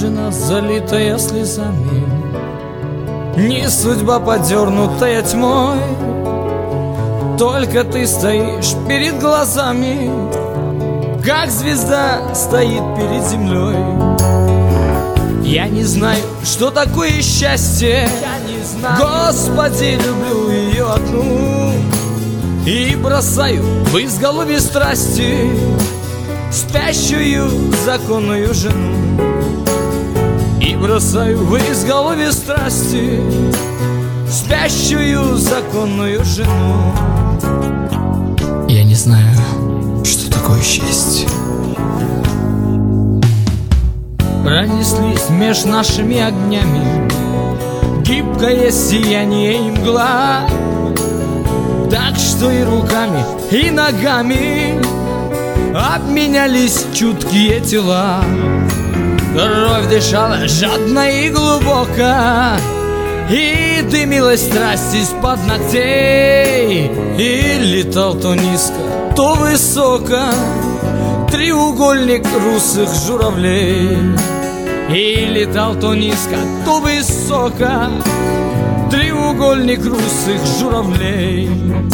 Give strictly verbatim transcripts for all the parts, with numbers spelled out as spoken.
снежина, залитая слезами, не судьба, подернутая тьмой. Только ты стоишь перед глазами, как звезда стоит перед землей. Я не знаю, что такое счастье, Господи, люблю ее одну, и бросаю в изголовье страсти спящую законную жену. И бросаю в изголовье страсти спящую законную жену. Я не знаю, что такое счастье. Пронеслись меж нашими огнями гибкое сияние и мгла, так что и руками, и ногами обменялись чуткие тела. Кровь дышала жадно и глубоко, и дымилась страсть из-под ногтей. И летал то низко, то высоко треугольник русых журавлей. И летал то низко, то высоко треугольник русых журавлей.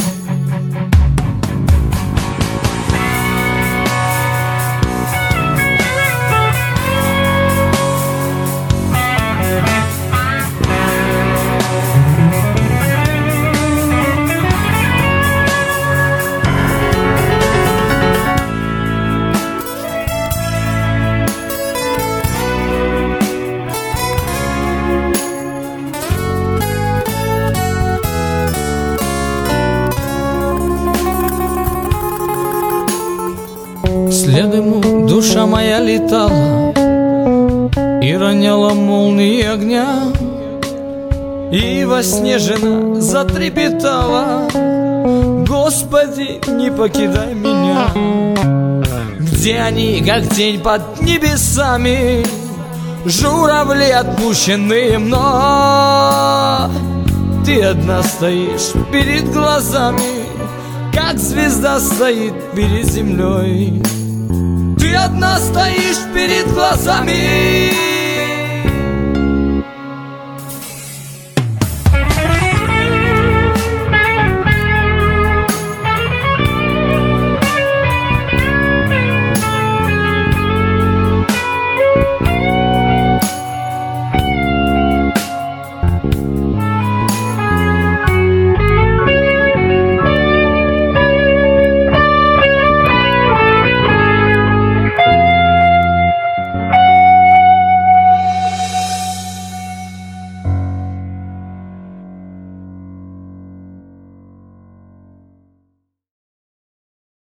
Вслед ему душа моя летала и роняла молнии огня, и во сне жена затрепетала: Господи, не покидай меня. Где они, как тень под небесами, журавли, отпущенные мной? Ты одна стоишь перед глазами, как звезда стоит перед землей. Ты одна стоишь перед глазами,